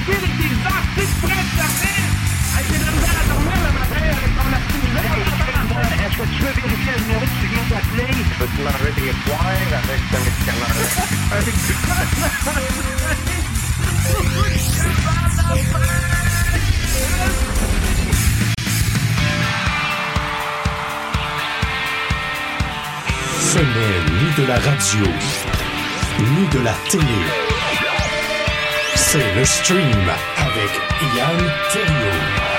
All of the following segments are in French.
pied avec des artistes près de sortir. Hey, j'ai de la misère à dormir le matin avec ton activité. Est-ce que tu veux vérifier le numéro que tu viens d'appeler? Peux-tu m'enlever des points avec ce médicament-là? Ce n'est ni de la radio, ni de la télé. C'est le stream avec Yann Terriot.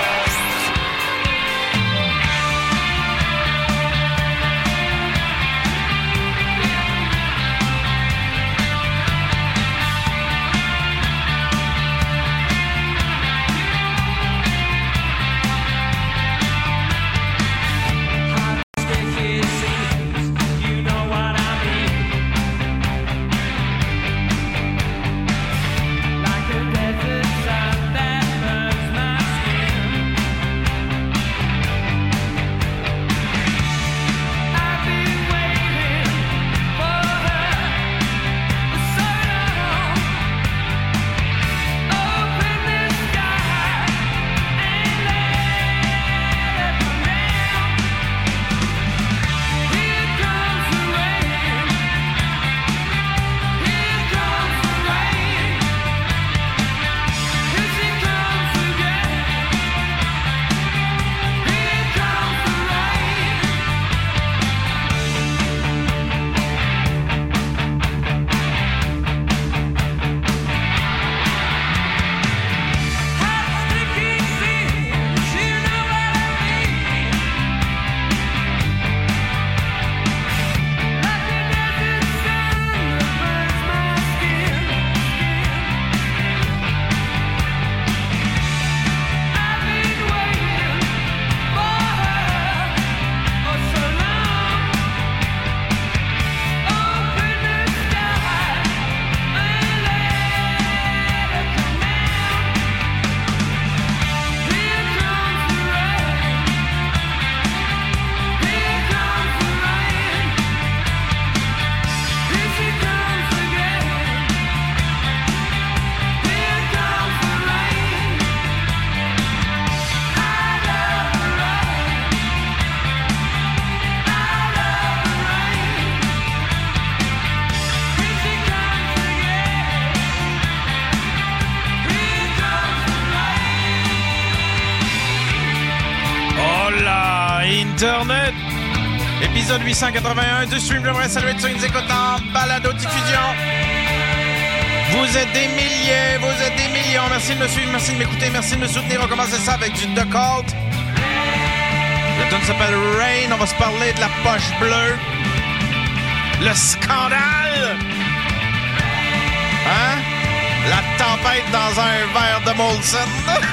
Internet. Épisode 881 du Stream. J'aimerais saluer tous ceux qui nous écoutent en balado-diffusion. Vous êtes des milliers, vous êtes des millions. Merci de me suivre, merci de m'écouter, merci de me soutenir. On commence ça avec du The Cult. Le tune s'appelle Rain. On va se parler de la poche bleue. Le scandale. Hein? La tempête dans un verre de Molson.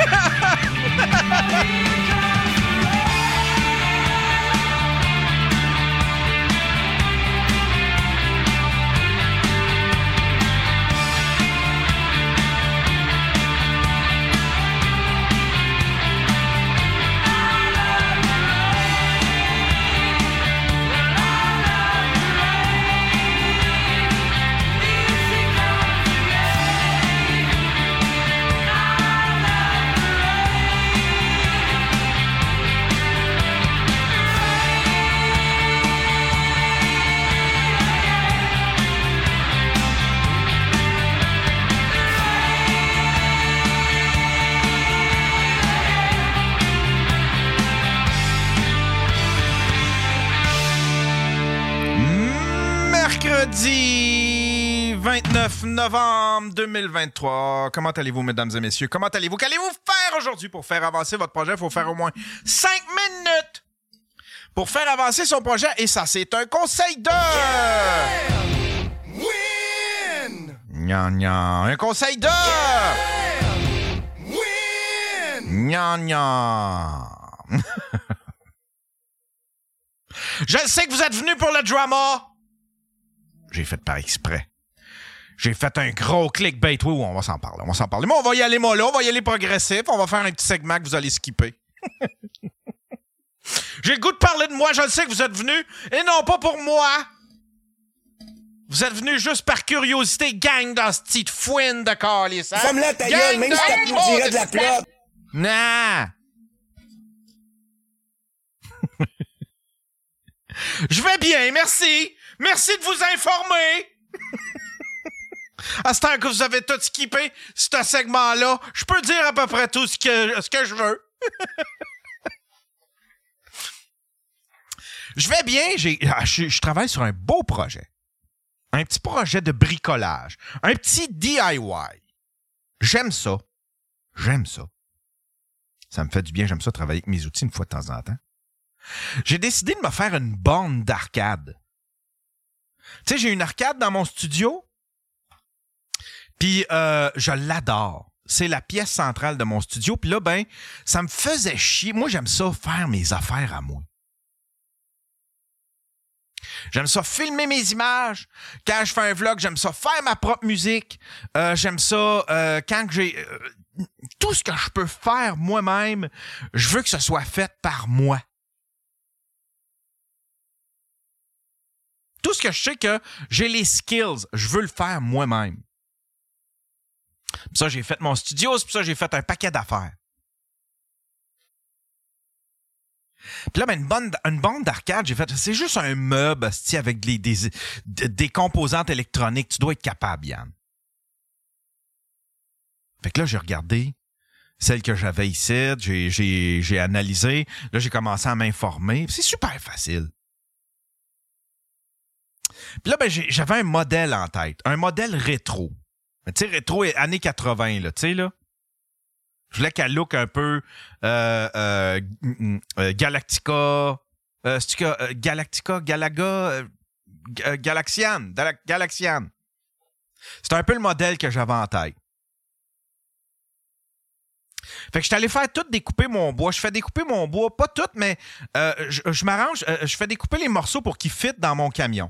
Mercredi 29 novembre 2023. Comment allez-vous, mesdames et messieurs? Comment allez-vous? Qu'allez-vous faire aujourd'hui pour faire avancer votre projet? Il faut faire au moins 5 minutes pour faire avancer son projet. Et ça, c'est un conseil de... Win! Gna gna. Un conseil de... Win! Gna gna. Je sais que vous êtes venus pour le drama. J'ai fait par exprès. J'ai fait un gros clickbait. Oui, on va s'en parler. Mais on va y aller mollo, on va y aller progressif. On va faire un petit segment que vous allez skipper. J'ai le goût de parler de moi. Je le sais que vous êtes venus. Et non pas pour moi. Vous êtes venus juste par curiosité, gang dans ce petite fouine de calice, hein? Femme-là, ta gueule, même si t'applaudirais de la plotte. Non! Je vais bien, merci! Merci de vous informer! À ce temps que vous avez tout skippé, ce segment-là, je peux dire à peu près tout ce que je veux. Je vais bien, je travaille sur un beau projet. Un petit projet de bricolage. Un petit DIY. J'aime ça. Ça me fait du bien, j'aime ça travailler avec mes outils une fois de temps en temps. J'ai décidé de me faire une borne d'arcade. Tu sais, j'ai une arcade dans mon studio. Puis, je l'adore. C'est la pièce centrale de mon studio. Puis là, ben, ça me faisait chier. Moi, j'aime ça faire mes affaires à moi. J'aime ça filmer mes images. Quand je fais un vlog, j'aime ça faire ma propre musique. J'aime ça quand j'ai... tout ce que je peux faire moi-même, je veux que ce soit fait par moi. Tout ce que je sais que j'ai les skills, je veux le faire moi-même. Puis ça, j'ai fait mon studio, c'est pour ça que j'ai fait un paquet d'affaires. Puis là, ben, une bande d'arcade, j'ai fait, c'est juste un meuble avec des composantes électroniques. Tu dois être capable, Yann. Fait que là, j'ai regardé celle que j'avais ici, j'ai analysé. Là, j'ai commencé à m'informer. C'est super facile. Puis là, ben, j'avais un modèle en tête, un modèle rétro. Tu sais, rétro années 80, là, tu sais, là. Je voulais qu'elle look un peu Galactica, Galactica, Galaga, Galaxian. C'est un peu le modèle que j'avais en tête. Fait que je suis allé faire tout découper mon bois. Je fais découper mon bois, pas tout, mais je m'arrange, je fais découper les morceaux pour qu'ils fitent dans mon camion.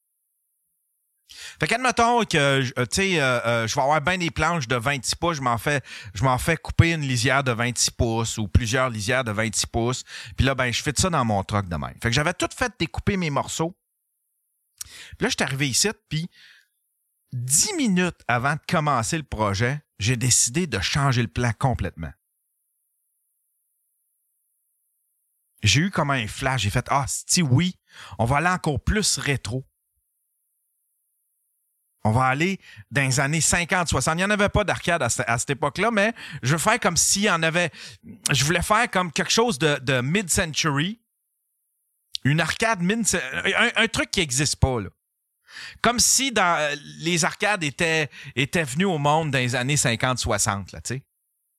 Fait qu'admettons que, tu sais, je vais avoir bien des planches de 26 pouces, je m'en fais couper une lisière de 26 pouces ou plusieurs lisières de 26 pouces. Puis là, ben, je fais ça dans mon truck de même. Fait que j'avais tout fait découper mes morceaux. Puis là, je suis arrivé ici, puis 10 minutes avant de commencer le projet, j'ai décidé de changer le plan complètement. J'ai eu comme un flash, j'ai fait « Ah, oui, on va aller encore plus rétro. » On va aller dans les années 50-60. Il n'y en avait pas d'arcade à cette époque-là, mais je veux faire comme s'il y en avait... Je voulais faire comme quelque chose de mid-century. Une arcade un truc qui n'existe pas, là. Comme si les arcades étaient venues au monde dans les années 50-60, là, tu sais.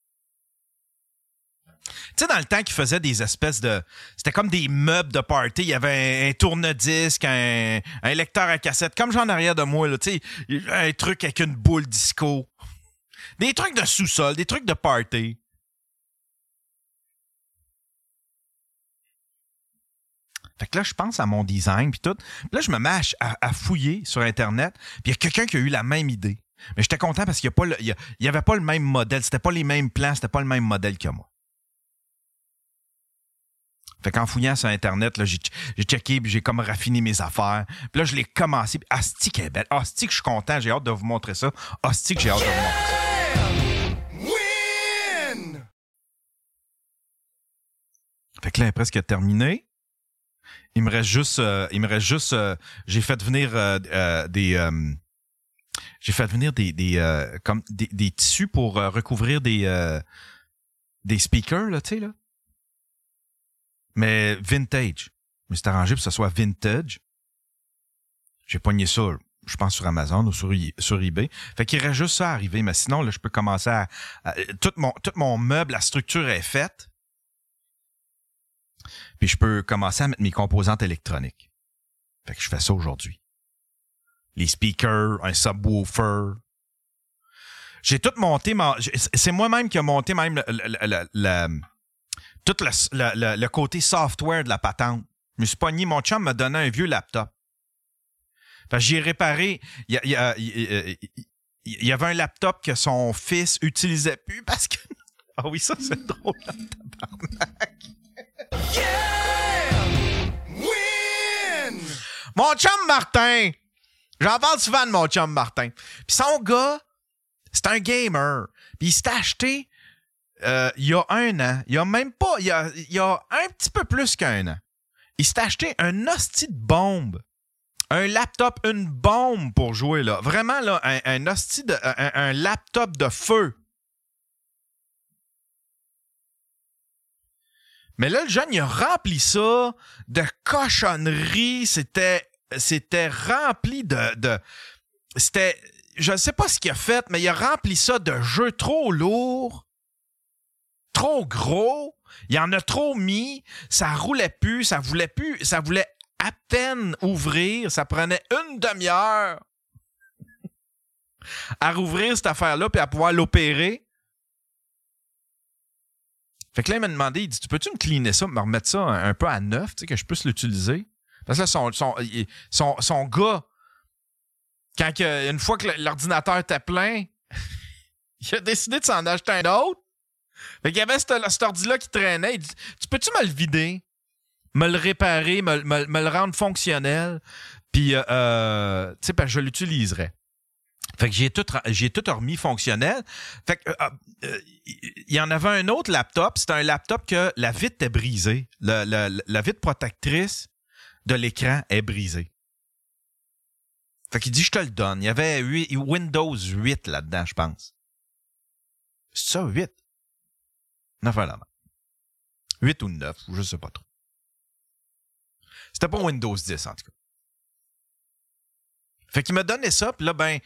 Tu sais, dans le temps qu'ils faisaient des espèces de... C'était comme des meubles de party. Il y avait un tourne-disque, un lecteur à cassette, comme j'en arrière de moi, là, tu sais, un truc avec une boule disco. Des trucs de sous-sol, des trucs de party. Fait que là, je pense à mon design puis tout. Puis là, je me mets à fouiller sur Internet. Puis il y a quelqu'un qui a eu la même idée. Mais j'étais content parce qu'il n'y avait pas le même modèle. C'était pas les mêmes plans, c'était pas le même modèle que moi. Fait qu'en fouillant sur Internet, là, j'ai checké, puis j'ai comme raffiné mes affaires. Puis là, je l'ai commencé. Asti qu'elle est belle. Asti que je suis content. J'ai hâte de vous montrer ça. Asti que j'ai hâte de vous montrer ça. Win! Fait que là, elle est presque terminée. Il me reste juste... j'ai fait venir des tissus pour recouvrir des speakers, là, tu sais, là. Mais vintage. Je me suis arrangé pour que ce soit vintage. J'ai pogné ça, je pense, sur Amazon ou sur eBay. Fait qu'il reste juste ça à arriver. Mais sinon, là, je peux commencer à tout mon meuble, la structure est faite. Puis je peux commencer à mettre mes composantes électroniques. Fait que je fais ça aujourd'hui. Les speakers, un subwoofer. J'ai tout monté. C'est moi-même qui ai monté même tout le côté software de la patente. Je me suis pogné, mon chum m'a donné un vieux laptop. Fait que j'ai réparé. Il y avait un laptop que son fils utilisait plus parce que... Ah oui, ça c'est drôle, tabarnak. Yeah! Win! Mon chum Martin, J'en parle souvent de mon chum Martin. Puis son gars, c'est un gamer. Puis il s'est acheté il y a 1 an. Il y a même pas... Il y a un petit peu plus qu'1 an. Il s'est acheté un hostie de bombe. Un laptop, une bombe pour jouer, là. Vraiment, là, un hostie de... Un laptop de feu. Mais là, le jeune, il a rempli ça de cochonneries. C'était rempli de... C'était... Je ne sais pas ce qu'il a fait, mais il a rempli ça de jeux trop lourds, trop gros. Il en a trop mis. Ça roulait plus. Ça voulait à peine ouvrir. Ça prenait 1 demi-heure à rouvrir cette affaire-là puis à pouvoir l'opérer. Fait que là, il m'a demandé, il dit, tu peux-tu me cleaner ça, me remettre ça un peu à neuf, tu sais, que je puisse l'utiliser? Parce que là, son gars, une fois que l'ordinateur était plein, il a décidé de s'en acheter un autre. Fait qu'il y avait cet ordi-là qui traînait. Il dit, tu peux-tu me le vider? Me le réparer, me le rendre fonctionnel? Puis, tu sais, parce que je l'utiliserais. Fait que j'ai tout remis fonctionnel. Fait que il y en avait un autre laptop. C'était un laptop que la vitre était brisée. La vitre protectrice de l'écran est brisée. Fait qu'il dit, je te le donne. Il y avait Windows 8 là-dedans, je pense. C'est ça, 8? 9 là-dedans. 8 ou 9, je sais pas trop. C'était pas Windows 10, en tout cas. Fait qu'il m'a donné ça, puis là, ben...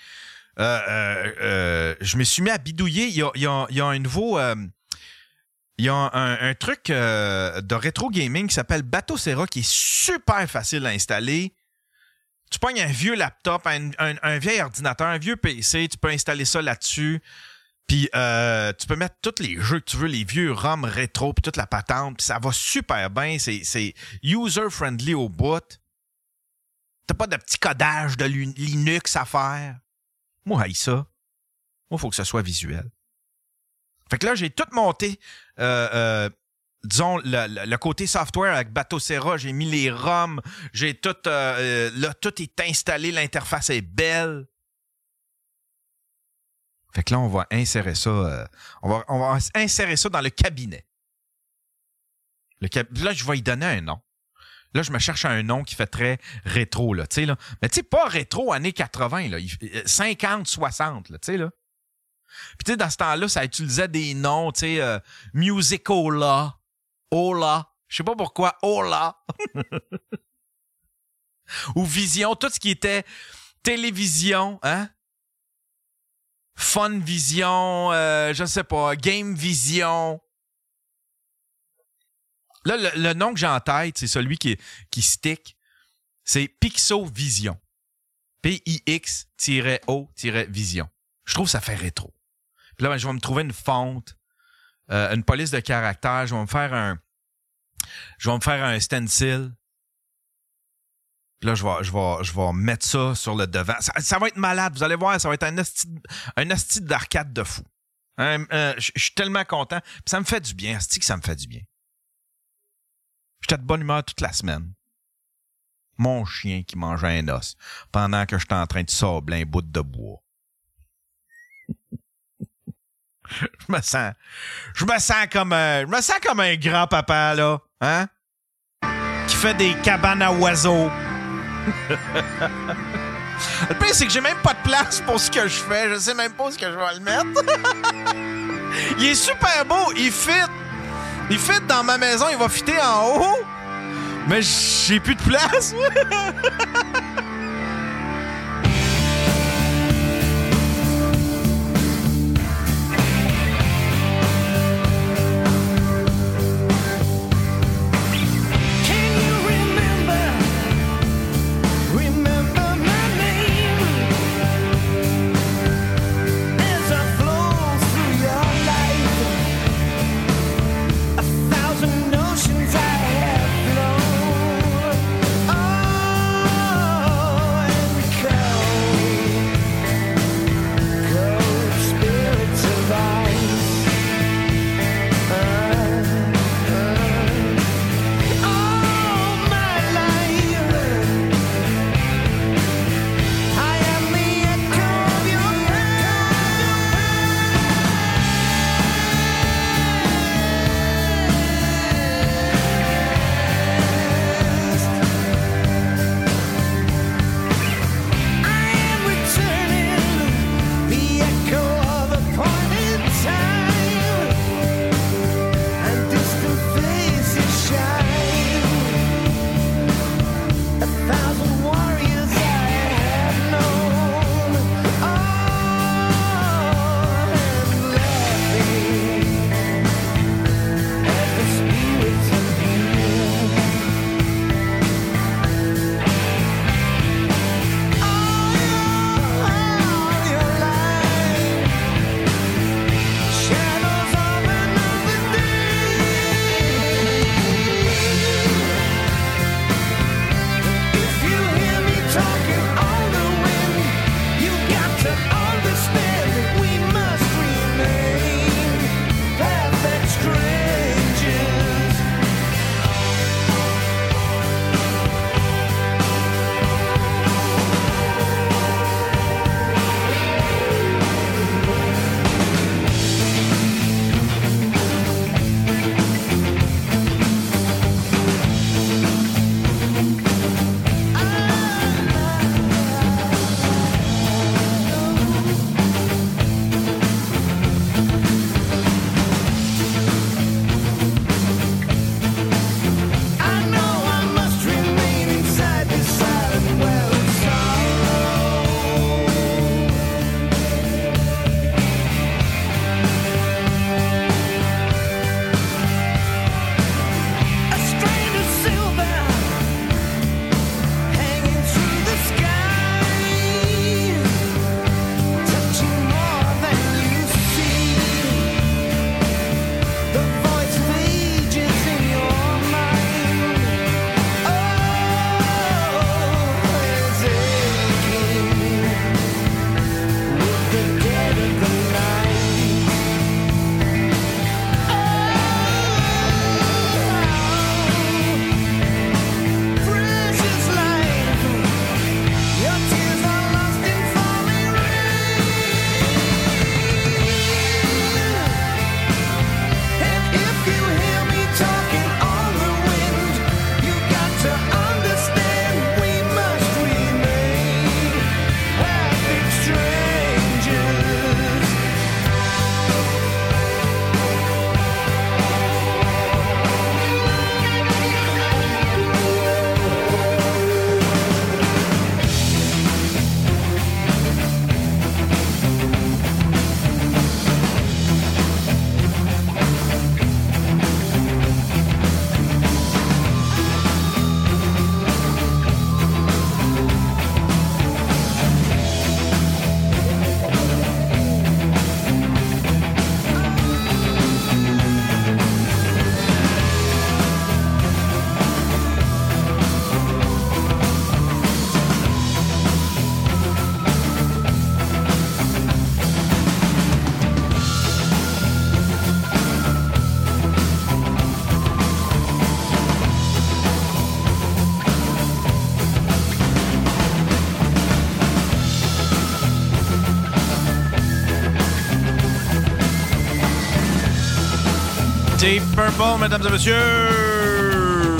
je me suis mis à bidouiller. Il y a un nouveau... il y a un truc de rétro gaming qui s'appelle Batocera qui est super facile à installer. Tu pognes un vieux laptop, un vieil ordinateur, un vieux PC, tu peux installer ça là-dessus. Puis tu peux mettre tous les jeux que tu veux, les vieux ROM rétro, puis toute la patente. Puis ça va super bien. C'est user-friendly au bout. T'as pas de petit codage de Linux à faire. Moi, haïs ça. Moi, il faut que ce soit visuel. Fait que là, j'ai tout monté, disons, le côté software avec Batocera. J'ai mis les ROM. J'ai tout... là, tout est installé. L'interface est belle. Fait que là, on va insérer ça... on va insérer ça dans le cabinet. Là, je vais y donner un nom. Là, je me cherche un nom qui fait très rétro, là, tu sais, là. Mais tu sais, pas rétro années 80, là. 50, 60, là, tu sais, là. Puis tu sais, dans ce temps-là, ça utilisait des noms, tu sais, Musicola, Ola, je sais pas pourquoi, Ola. Ou Vision, tout ce qui était télévision, hein? Fun Vision, je sais pas, Game Vision. Là, le nom que j'ai en tête, c'est celui qui stick. C'est Pixovision. P-I-X-O-Vision. Je trouve que ça fait rétro. Puis là, ben, je vais me trouver une fonte, une police de caractère. Je vais me faire un stencil. Puis là, je vais mettre ça sur le devant. Ça va être malade. Vous allez voir, ça va être un hostie d'arcade de fou. Je suis tellement content. Puis ça me fait du bien. Hostie que ça me fait du bien. J'étais de bonne humeur toute la semaine. Mon chien qui mangeait un os pendant que j'étais en train de sabler un bout de bois. Je me sens comme un grand-papa, là, hein? Qui fait des cabanes à oiseaux. Le pire, c'est que j'ai même pas de place pour ce que je fais. Je sais même pas où est-ce que je vais le mettre. Il est super beau, il fit. Il fit dans ma maison, il va fitter en haut. Mais j'ai plus de place. Deep Purple, mesdames et messieurs.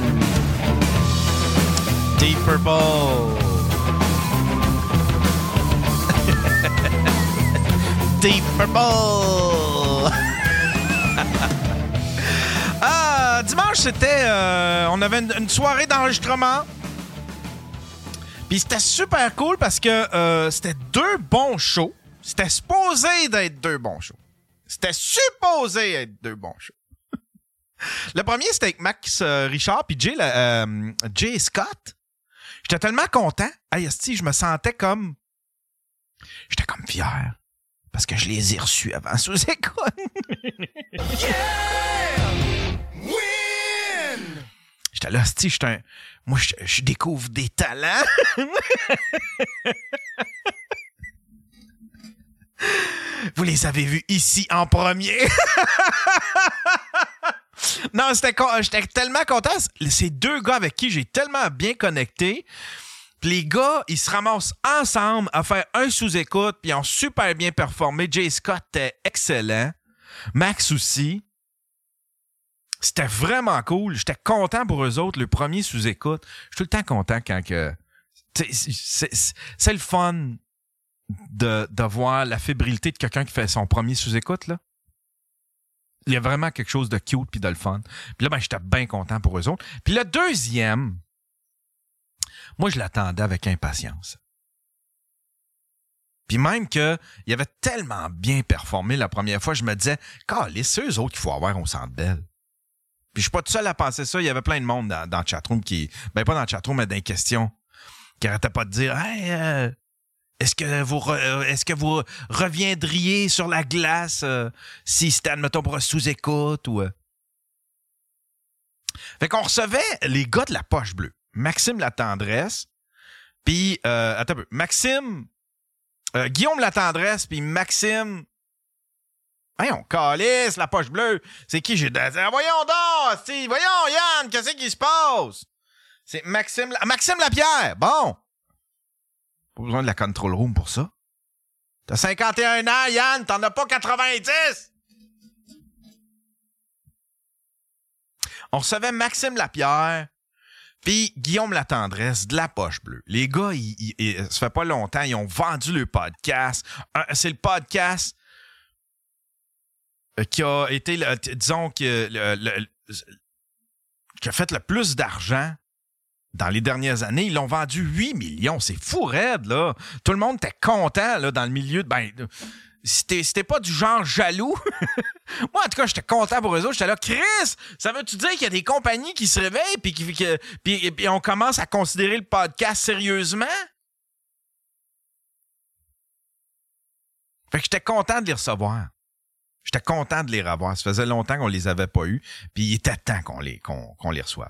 Deep Purple. Deep Purple. Dimanche, c'était... on avait une soirée d'enregistrement. Puis c'était super cool parce que c'était 2 bons shows. C'était supposé d'être 2 bons shows. C'était supposé être 2 bons shows. Le premier, c'était avec Max Richard puis Jay Scott. J'étais tellement content. Hey, esti, je me sentais comme... J'étais comme fier. Parce que je les ai reçus avant sous-écoute. Win! J'étais là, esti, moi, je découvre des talents. Vous les avez vus ici en premier. Non, j'étais tellement content. C'est 2 gars avec qui j'ai tellement bien connecté. Puis les gars, ils se ramassent ensemble à faire un sous-écoute, puis ils ont super bien performé. Jay Scott était excellent. Max aussi. C'était vraiment cool. J'étais content pour eux autres, le premier sous-écoute. Je suis tout le temps content quand que... C'est le fun de voir la fébrilité de quelqu'un qui fait son premier sous-écoute, là. Il y a vraiment quelque chose de cute puis de le fun. Puis là, ben, j'étais bien content pour eux autres. Puis le deuxième, moi, je l'attendais avec impatience. Puis même qu'il avait tellement bien performé la première fois, je me disais, calisse, c'est eux autres qu'il faut avoir au Centre Bell. Puis je suis pas tout seul à penser ça. Il y avait plein de monde dans le chatroom qui... Ben, pas dans le chatroom, mais dans les questions. Qui arrêtaient pas de dire, hey, est-ce que vous reviendriez sur la glace si c'était, admettons, pour un sous-écoute ou... Fait qu'on recevait les gars de la Poche Bleue. Maxime Latendresse, puis... attends un peu. Maxime... Guillaume Latendresse, puis Maxime... Hey, on calisse la Poche Bleue. C'est qui j'ai... Voyons donc, Steve. Voyons, Yann, qu'est-ce qui se passe? C'est Maxime Lapierre. Bon. Pas besoin de la control room pour ça. T'as 51 ans, Yann. T'en as pas 90. On recevait Maxime Lapierre puis Guillaume Latendresse de la Poche Bleue. Les gars, ça fait pas longtemps, ils ont vendu le podcast. C'est le podcast qui a été, disons, qui a fait le plus d'argent dans les dernières années. Ils l'ont vendu 8 millions. C'est fou raide, là. Tout le monde était content, là, dans le milieu de... Ben, c'était pas du genre jaloux. Moi, en tout cas, j'étais content pour eux autres. J'étais là, Chris, ça veut-tu dire qu'il y a des compagnies qui se réveillent puis on commence à considérer le podcast sérieusement? Fait que j'étais content de les recevoir. J'étais content de les revoir. Ça faisait longtemps qu'on les avait pas eus. Puis il était temps qu'on les reçoive.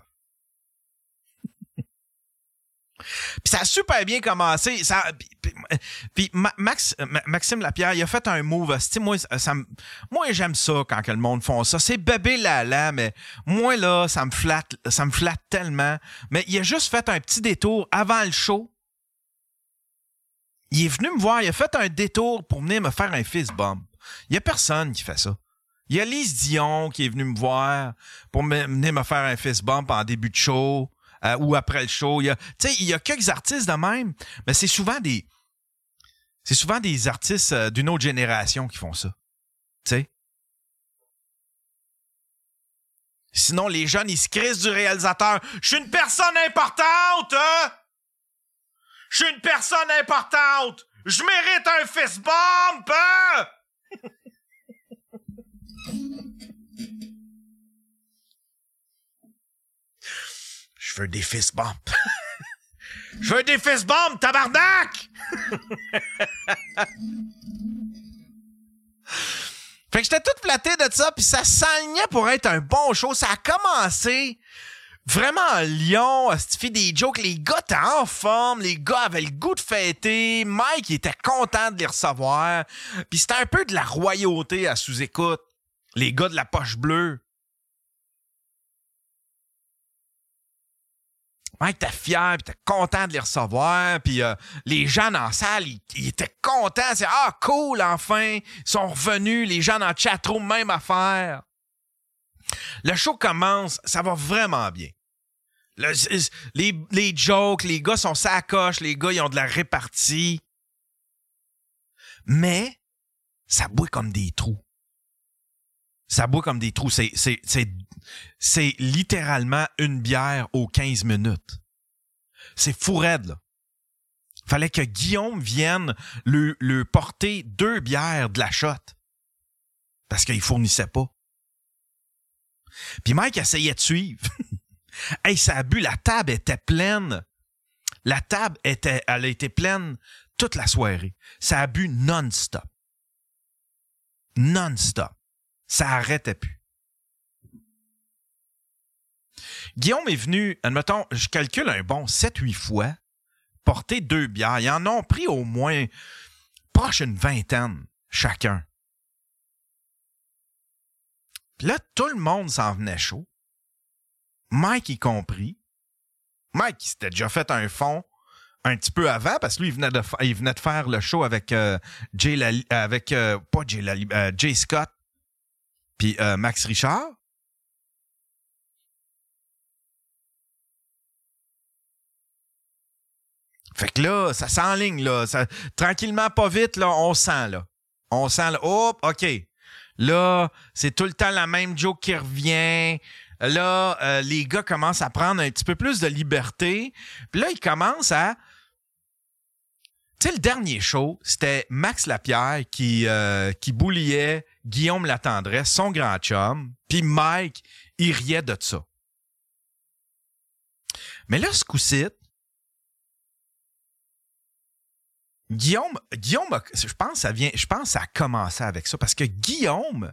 Puis ça a super bien commencé. Puis Maxime Lapierre, il a fait un move. Moi, j'aime ça quand que le monde font ça. C'est bébé lala, mais moi, là, ça me flatte tellement. Mais il a juste fait un petit détour avant le show. Il est venu me voir. Il a fait un détour pour venir me faire un fist bump. Il n'y a personne qui fait ça. Il y a Lise Dion qui est venue me voir pour venir me faire un fist bump en début de show ou après le show. Il y a quelques artistes de même, mais c'est souvent des artistes d'une autre génération qui font ça. T'sais? Sinon, les jeunes, ils se crissent du réalisateur. « Je suis une personne importante! Hein? Je suis une personne importante! Je mérite un fist bump! Hein? » Je veux des fist bumps. Je veux des fist bumps, tabarnak! Fait que j'étais tout flatté de ça, puis ça s'alignait pour être un bon show. Ça a commencé vraiment à Lyon. C'était fait des jokes. Les gars étaient en forme. Les gars avaient le goût de fêter. Mike, il était content de les recevoir. Puis c'était un peu de la royauté à sous-écoute. Les gars de la Poche Bleue. Mike était fier, puis était content de les recevoir, puis les gens dans la salle, ils étaient contents. C'est « Ah, cool, enfin! » Ils sont revenus, les gens dans le chatroom, même affaire. Le show commence, ça va vraiment bien. Les jokes, les gars sont sacoches, les gars, ils ont de la répartie. Mais, ça boit comme des trous. Ça boit comme des trous. C'est littéralement une bière aux 15 minutes. C'est fou raide, là. Fallait que Guillaume vienne le porter 2 bières de la shot. Parce qu'il fournissait pas. Puis Mike essayait de suivre. Hey, ça a bu, la table était pleine. Elle a été pleine toute la soirée. Ça a bu non-stop. Non-stop. Ça arrêtait plus. Guillaume est venu, admettons, je calcule un bon 7-8 fois, porter 2 bières. Ils en ont pris au moins proche une 20aine chacun. Puis là, tout le monde s'en venait chaud. Mike y compris. Mike, il s'était déjà fait un fond un petit peu avant, parce que lui, il venait de faire le show avec Jay Scott puis Max Richard. Fait que là, ça s'enligne, là. Tranquillement, pas vite, là, on sent, là. Oh, OK. Là, c'est tout le temps la même joke qui revient. Là, les gars commencent à prendre un petit peu plus de liberté. Puis là, ils commencent à... Tu sais, le dernier show, c'était Max Lapierre qui bouliait Guillaume Latendresse, son grand chum. Puis Mike, il riait de ça. Mais là, ce coup-ci, Guillaume, je pense que ça a commencé avec ça, parce que Guillaume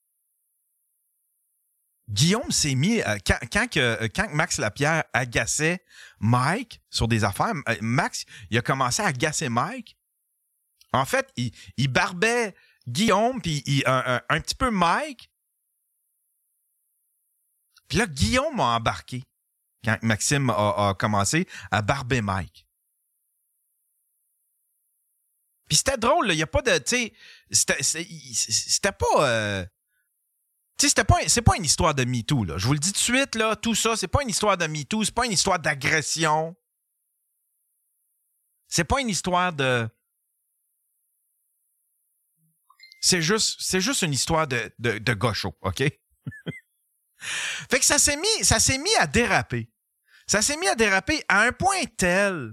s'est mis, quand Max Lapierre agaçait Mike sur des affaires, Max, il a commencé à agacer Mike. En fait, il barbait Guillaume, puis un petit peu Mike. Puis là, Guillaume a embarqué quand Maxime a commencé à barber Mike. Puis c'était drôle, il n'y a pas de... Tu sais, c'était pas... Tu sais, c'est pas une histoire de MeToo, là. Je vous le dis tout de suite, là, tout ça, c'est pas une histoire de MeToo, c'est pas une histoire d'agression. C'est pas une histoire de... C'est juste une histoire de gaucho, OK? Fait que ça s'est mis à déraper. Ça s'est mis à déraper à un point tel...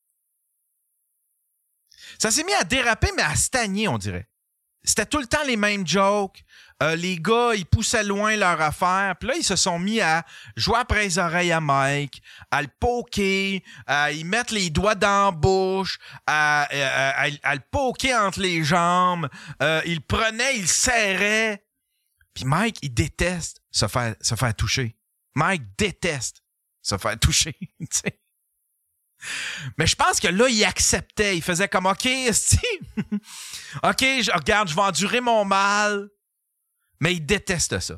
Ça s'est mis à déraper, mais à stagner, on dirait. C'était tout le temps les mêmes jokes. Les gars, ils poussaient loin leur affaire. Puis là, ils se sont mis à jouer après les oreilles à Mike, à le poker, à y mettre les doigts dans la bouche, à le poker entre les jambes. Il le prenait, il le serrait. Puis Mike, il déteste se faire toucher. Mike déteste se faire toucher, tu sais. Mais je pense que là, il acceptait. Il faisait comme, OK, OK, regarde, je vais endurer mon mal. Mais il déteste ça.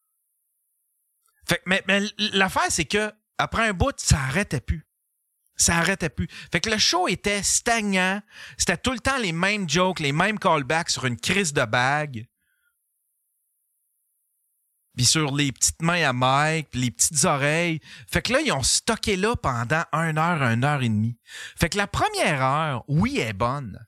Fait, mais l'affaire, c'est que après un bout, ça arrêtait plus. Ça arrêtait plus. Fait que le show était stagnant. C'était tout le temps les mêmes jokes, les mêmes callbacks sur une crise de bague. Puis sur les petites mains à Mike, puis les petites oreilles. Fait que là, ils ont stocké là pendant 1 heure et demie. Fait que la première heure, oui, elle est bonne.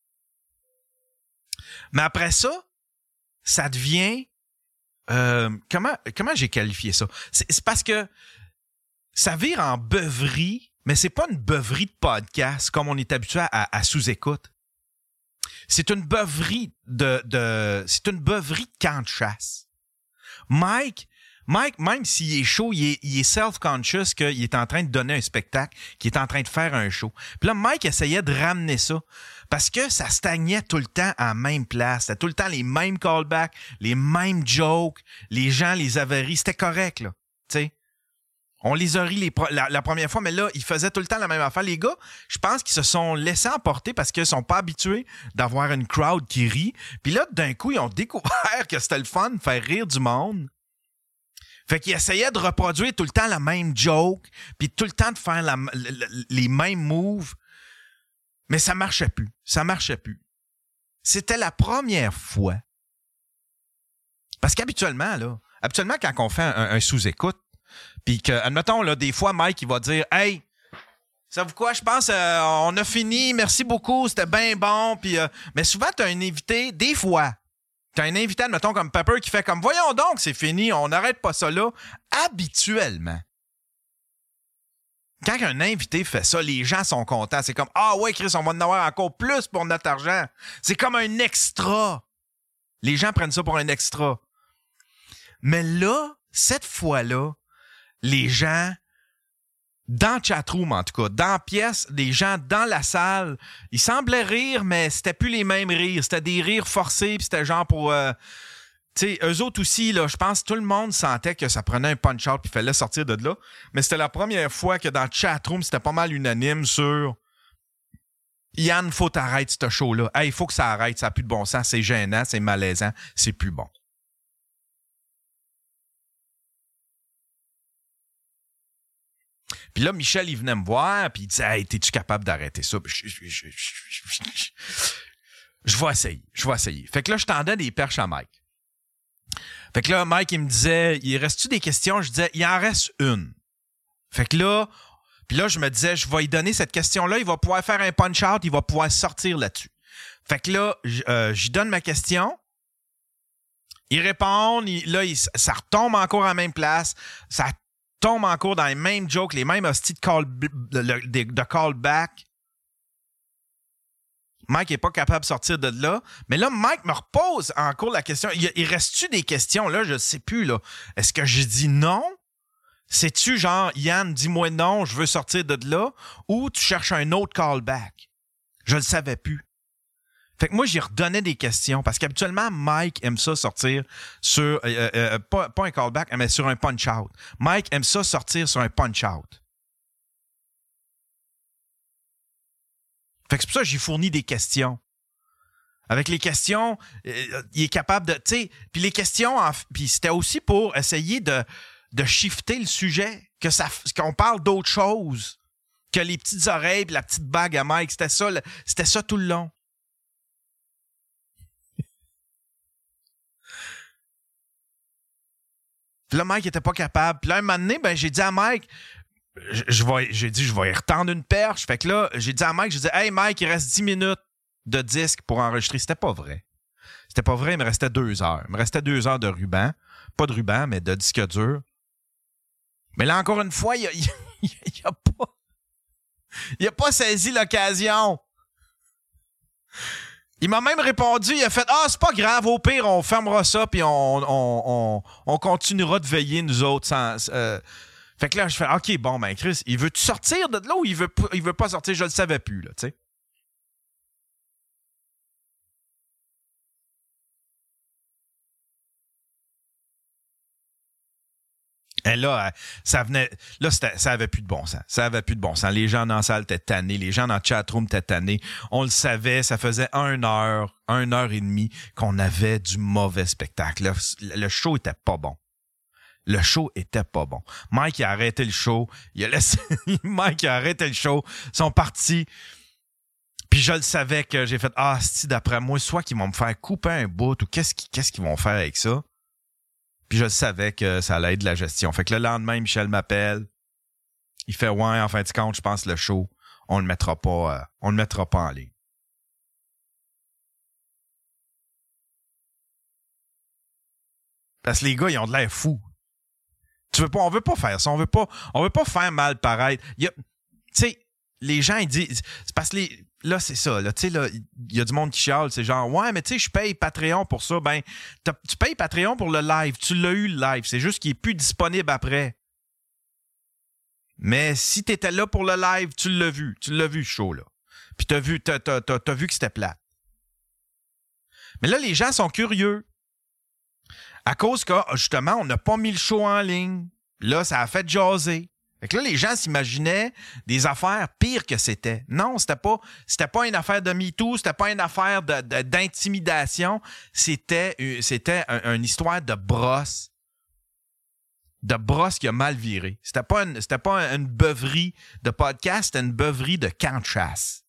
Mais après ça, ça devient... comment j'ai qualifié ça? C'est parce que ça vire en beuverie, mais c'est pas une beuverie de podcast comme on est habitué à sous-écoute. C'est une beuverie c'est une beuverie de camp de chasse. Mike, même s'il est chaud, il est self-conscious qu'il est en train de donner un spectacle, qu'il est en train de faire un show. Puis là, Mike essayait de ramener ça parce que ça stagnait tout le temps à la même place. C'était tout le temps les mêmes callbacks, les mêmes jokes. Les gens les avaient ri. C'était correct, là. Tu sais. On les a ri la première fois, mais là, ils faisaient tout le temps la même affaire. Les gars, je pense qu'ils se sont laissés emporter parce qu'ils sont pas habitués d'avoir une crowd qui rit. Puis là, d'un coup, ils ont découvert que c'était le fun de faire rire du monde. Fait qu'ils essayaient de reproduire tout le temps la même joke, puis tout le temps de faire les mêmes moves. Mais ça marchait plus. Ça marchait plus. C'était la première fois. Parce qu'habituellement, là, Habituellement, quand on fait un sous-écoute, puis que, admettons, là, des fois, Mike, il va dire « Hey, savez-vous quoi, je pense on a fini, merci beaucoup, c'était bien bon. » Puis, mais souvent, tu as un invité, des fois, tu as un invité, admettons, comme Pepper, qui fait comme « Voyons donc, c'est fini, on n'arrête pas ça là. » Habituellement, quand un invité fait ça, les gens sont contents. C'est comme « Ah ouais, Chris, on va en avoir encore plus pour notre argent. » C'est comme un extra. Les gens prennent ça pour un extra. Mais là, cette fois-là, les gens, dans le chatroom en tout cas, dans la pièce, les gens dans la salle, ils semblaient rire, mais c'était plus les mêmes rires. C'était des rires forcés, puis c'était genre pour... tu sais, eux autres aussi, là, je pense que tout le monde sentait que ça prenait un punch-out puis il fallait sortir de là. Mais c'était la première fois que dans le chatroom, c'était pas mal unanime sur... Yann, faut t'arrêter ce show-là. Hey, il faut que ça arrête, ça n'a plus de bon sens, c'est gênant, c'est malaisant, c'est plus bon. Puis là, Michel, il venait me voir, puis il disait « Hey, t'es-tu capable d'arrêter ça? » Je vais essayer. Fait que là, je tendais des perches à Mike. Fait que là, Mike, il me disait « Il reste-tu des questions? » Je disais « Il en reste une. » Fait que là, puis là, je me disais « Je vais lui donner cette question-là, il va pouvoir faire un punch-out, il va pouvoir sortir là-dessus. » Fait que là, j'y donne ma question. Il répond, ça retombe encore à la même place, ça tombe encore dans les mêmes jokes, les mêmes hosties de callback. Mike n'est pas capable de sortir de là. Mais là, Mike me repose encore la question. Il reste-tu des questions? Là, je ne sais plus. Là. Est-ce que je dis non? C'est-tu genre, Yann, dis-moi non, je veux sortir de là? Ou tu cherches un autre callback? Je le savais plus. Fait que moi, j'y redonnais des questions parce qu'habituellement, Mike aime ça sortir sur, pas un callback, mais sur un punch-out. Mike aime ça sortir sur un punch-out. Fait que c'est pour ça que j'ai fourni des questions. Avec les questions, il est capable de, tu sais, puis les questions, puis c'était aussi pour essayer de shifter le sujet, qu'on parle d'autre chose que les petites oreilles et la petite bague à Mike. C'était ça tout le long. Puis là, Mike était pas capable. Puis là, un moment donné, ben, j'ai dit à Mike, je vais y retendre une perche. Fait que là, j'ai dit à Mike, hey Mike, il reste 10 minutes de disque pour enregistrer. C'était pas vrai. Il me restait 2 heures. Il me restait 2 heures de ruban. Pas de ruban, mais de disque dur. Mais là, encore une fois, il a pas saisi l'occasion. Il m'a même répondu, il a fait « Ah, c'est pas grave, au pire, on fermera ça puis on continuera de veiller, nous autres. » Fait que là, je fais « OK, bon, ben Chris, il veut-tu sortir de là ou il veut pas sortir? » Je le savais plus, là, tu sais. Et là, ça avait plus de bon sens. Ça avait plus de bon sens. Les gens dans la salle étaient tannés. Les gens dans le chatroom étaient tannés. On le savait. Ça faisait 1 heure et demie qu'on avait du mauvais spectacle. Le show était pas bon. Mike a arrêté le show. Mike a arrêté le show. Ils sont partis. Puis je le savais que j'ai fait, si d'après moi, soit qu'ils vont me faire couper un bout ou qu'est-ce qu'ils vont faire avec ça? Puis je savais que ça allait être de la gestion. Fait que le lendemain, Michel m'appelle. Il fait « Ouais, en fin de compte, je pense le show, on le mettra pas en ligne. » Parce que les gars, ils ont de l'air fous. On veut pas faire ça. On veut pas faire mal paraître. Tu sais, les gens, ils disent... C'est parce que là, c'est ça. Là, tu sais, là, il y a du monde qui chiale. C'est genre, ouais, mais tu sais, je paye Patreon pour ça. Ben, tu payes Patreon pour le live. Tu l'as eu, le live. C'est juste qu'il est plus disponible après. Mais si t'étais là pour le live, tu l'as vu. Tu l'as vu, ce show-là. Puis t'as vu que c'était plate. Mais là, les gens sont curieux. À cause que, justement, on n'a pas mis le show en ligne. Là, ça a fait jaser. Fait que là, les gens s'imaginaient des affaires pires que c'était. Non, c'était pas une affaire de MeToo, c'était pas une affaire d'intimidation. C'était une histoire de brosse. De brosse qui a mal viré. C'était pas une beuverie de podcast, c'était une beuverie de camp de chasse.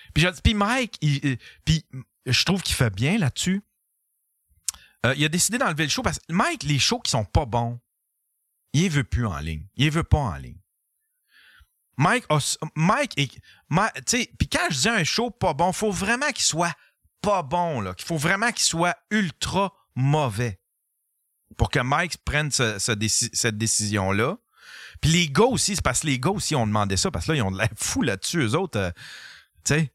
Puis Mike, puis je trouve qu'il fait bien là-dessus. Il a décidé d'enlever le show parce que Mike, les shows qui sont pas bons, il les veut plus en ligne. Il les veut pas en ligne. Mike, tu sais, puis quand je dis un show pas bon, faut vraiment qu'il soit pas bon, là. Il faut vraiment qu'il soit ultra mauvais pour que Mike prenne cette décision-là. Puis les gars aussi, c'est parce que les gars aussi ont demandé ça, parce que là, ils ont de l'air fous là-dessus, eux autres, tu sais.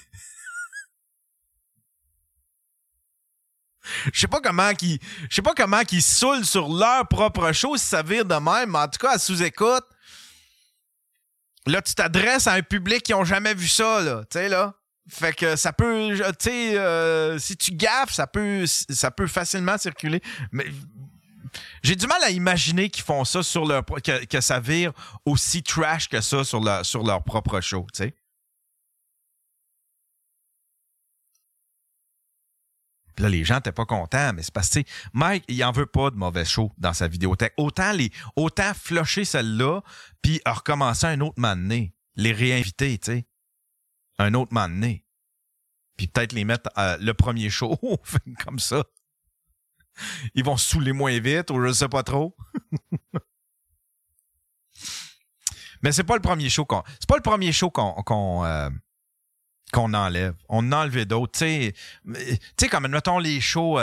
Je sais pas comment qu'ils saoulent sur leur propre show si ça vire de même, mais en tout cas, à sous-écoute, là, tu t'adresses à un public qui ont jamais vu ça, là, tu sais, là. Fait que ça peut, tu sais, si tu gaffes, ça peut facilement circuler. Mais j'ai du mal à imaginer qu'ils font ça sur leur, que ça vire aussi trash que ça sur leur propre show, tu sais. Puis là, les gens n'étaient pas contents, mais c'est parce que, Mike, il en veut pas de mauvais show dans sa vidéothèque. Autant flusher celle-là, puis recommencer un autre moment donné. Les réinviter, tu sais. Un autre moment donné. Puis peut-être les mettre le premier show, comme ça. Ils vont se saouler moins vite, ou je sais pas trop. Mais c'est pas le premier show qu'on enlève. On en a enlevé d'autres. Tu sais, comme, admettons, les shows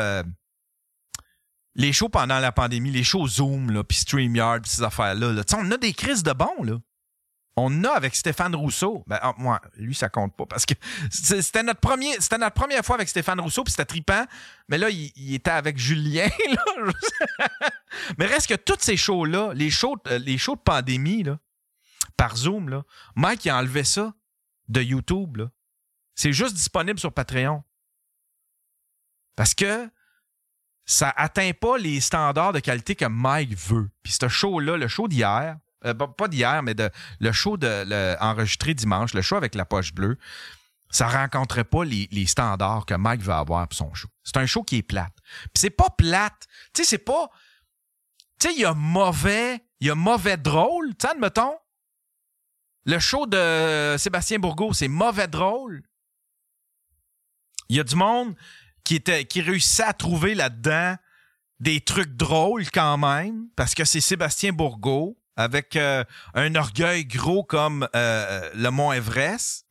pendant la pandémie, les shows Zoom, là, puis StreamYard, pis ces affaires-là. Là. On a des crises de bons, là. On a avec Stéphane Rousseau. Ben, moi, lui, ça compte pas parce que c'était notre première fois avec Stéphane Rousseau, puis c'était trippant. Mais là, il était avec Julien. Là. Mais reste que tous ces shows-là, les shows de pandémie, là, par Zoom, là, Mike, il a enlevé ça de YouTube, là. C'est juste disponible sur Patreon. Parce que ça atteint pas les standards de qualité que Mike veut. Puis ce show-là, le show d'hier, pas d'hier, mais le show enregistré dimanche, le show avec la poche bleue, ça rencontrait pas les standards que Mike veut avoir pour son show. C'est un show qui est plate. Puis c'est pas plate. Tu sais, c'est pas... Tu sais, il y a mauvais drôle. Tu sais, admettons, le show de Sébastien Bourgault, c'est mauvais drôle. Il y a du monde qui réussissait à trouver là-dedans des trucs drôles quand même, parce que c'est Sébastien Bourgault avec un orgueil gros comme le mont Everest,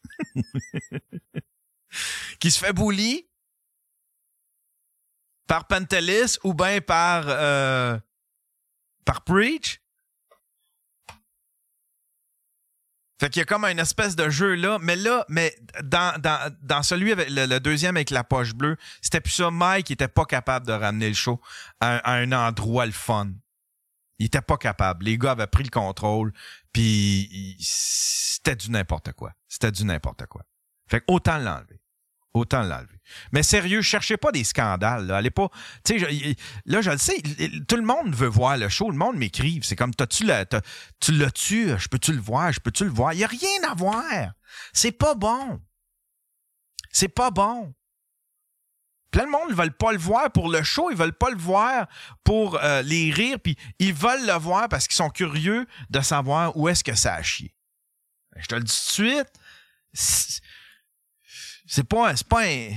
qui se fait bully par Pantelis ou bien par Preach. Fait qu'il y a comme une espèce de jeu là, mais dans celui avec le deuxième avec la poche bleue, c'était plus ça. Mike était pas capable de ramener le show à un endroit le fun. Il était pas capable. Les gars avaient pris le contrôle, puis c'était du n'importe quoi. Fait que autant l'enlever. Mais sérieux, cherchez pas des scandales. Là. Allez pas. Tu sais, là, je le sais, tout le monde veut voir le show. Le monde m'écrive. C'est comme, tu l'as-tu? Je peux-tu le voir? Il n'y a rien à voir. C'est pas bon. Plein de monde ne veulent pas le voir pour le show. Ils veulent pas le voir pour les rires. Puis ils veulent le voir parce qu'ils sont curieux de savoir où est-ce que ça a chié. Je te le dis tout de suite. C'est pas un...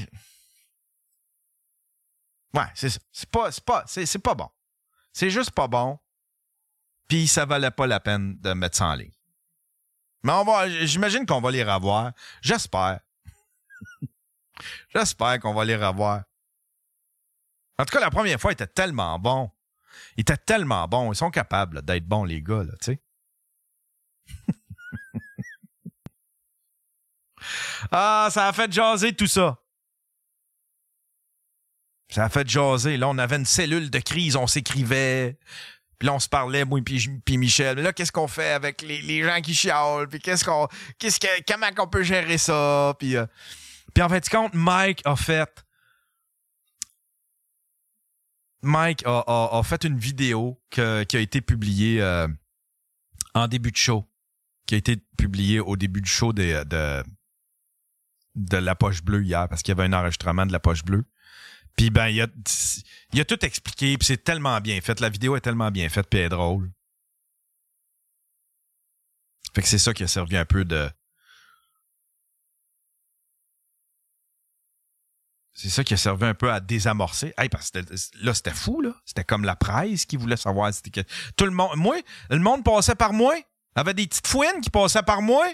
Ouais, c'est ça. C'est pas bon. C'est juste pas bon. Puis ça valait pas la peine de mettre ça en ligne. Mais j'imagine qu'on va les revoir. J'espère. J'espère qu'on va les revoir. En tout cas, la première fois, il était tellement bon. Ils sont capables là, d'être bons, les gars, là, tu sais. Ah, ça a fait jaser tout ça. Ça a fait jaser. Là, on avait une cellule de crise, on s'écrivait. Puis là, on se parlait, moi puis Michel. Mais là, qu'est-ce qu'on fait avec les gens qui chialent? Puis comment qu'on peut gérer ça? Puis en fait, compte, Mike a fait une vidéo qui a été publiée en début de show. Qui a été publiée au début du show de la poche bleue hier, parce qu'il y avait un enregistrement de la poche bleue. Puis ben, il a tout expliqué, puis c'est tellement bien fait. La vidéo est tellement bien faite, puis elle est drôle. Fait que c'est ça qui a servi un peu C'est ça qui a servi un peu à désamorcer. Hey, parce que là, c'était fou, là. C'était comme la presse qui voulait savoir. Tout le monde... Moi, le monde passait par moi. Il y avait des petites fouines qui passaient par moi.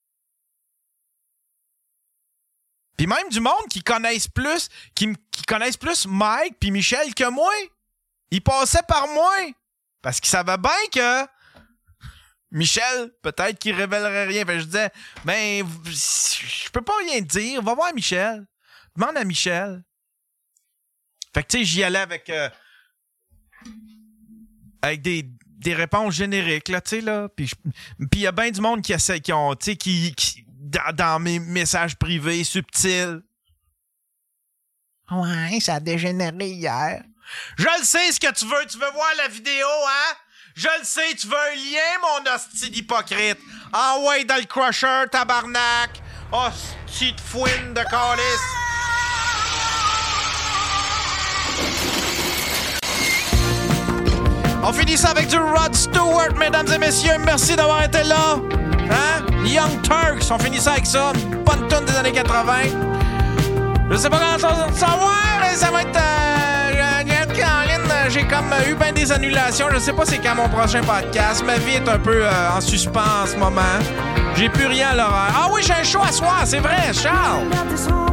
Puis même du monde qui connaissent plus Mike puis Michel que moi. Ils passaient par moi. Parce qu'ils savaient bien que Michel, peut-être qu'il révélerait rien. Fait que je disais, ben, je peux pas rien te dire. Va voir Michel. Demande à Michel. Fait que, tu sais, j'y allais avec des réponses génériques, là, tu sais, là. Puis il y a bien du monde qui essaie, qui ont, tu sais, qui dans mes messages privés subtils. Ouais, ça a dégénéré hier. Je le sais ce que tu veux. Tu veux voir la vidéo, hein? Je le sais, tu veux un lien, mon hostie d'hypocrite. Ah ouais, dans le crusher, tabarnak. Hostie de fouine de calice. On finit ça avec du Rod Stewart, mesdames et messieurs. Merci d'avoir été là. Hein? Young Turks, on finit ça avec ça. Une bonne tonne des années 80. Je sais pas grand-chose de savoir, mais ça va être... j'ai comme eu bien des annulations. Je sais pas c'est quand mon prochain podcast. Ma vie est un peu en suspens en ce moment. J'ai plus rien à l'horaire. Ah oui, j'ai un show à soir, c'est vrai, Charles.